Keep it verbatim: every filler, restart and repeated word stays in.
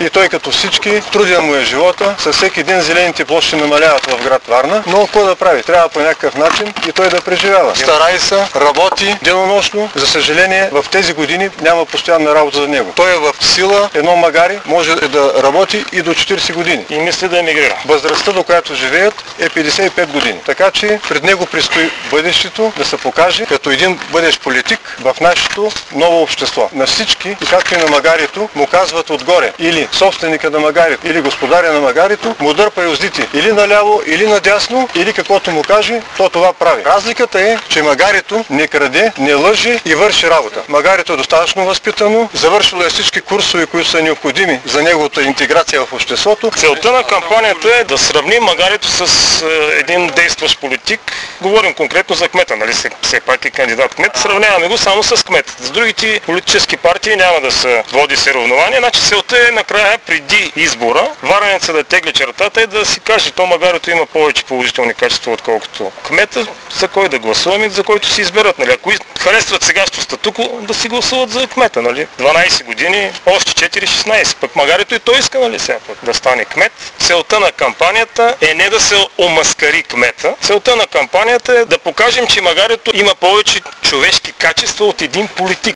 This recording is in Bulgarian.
и той като всички, труден му е живота, със всеки ден зелените площи намаляват в град Варна, но какво да прави? Трябва по някакъв начин и той да преживява. Старай се, работи денонощно, за съжаление в тези години няма постоянна работа за него. Той е в сила, едно магари може да работи и до четирийсет години. И мисли да емигрира. Възрастта, до която живеят, е петдесет и пет години. Така че пред него предстои бъдещето да се покаже като един бъдещ политик в нашето ново общество. На всички, и както и на магарито, му казват отгоре, или собственика на магарито, или господаря на магарито, му дърпа юздите или наляво, или надясно, или каквото му каже, то това прави. Разликата е, че магарито не краде, не лъже и върши работа. Магарито е достатъчно възпитано, завършило е всички курсове, които са необходими за неговата интеграция в обществото. Целта на кампанията е да сравним магарито с е, един действащ политик. Говорим конкретно за кмета, нали? Все пак е кандидат кмет. Сравняваме го само с кмет. С другите политически партии няма да се води съревнование. Значи целта е накрая, преди избора, варенеца да тегли чертата и да си каже, то магарито има повече положителни качества, отколкото кмета, за кой да гласуваме, за който си изберат. Нали? Ако харесват сегашното статуко, да си гласуват за кмета. Нали? дванайсет години, още четири шестнайсет. Пък магарито и той иска, нали сега пък, да стане кмет. Целта на кампанията е не да се омаскари кмета. Целта на кампанията е да покажем, че магарито има повече човешки качества от един политик.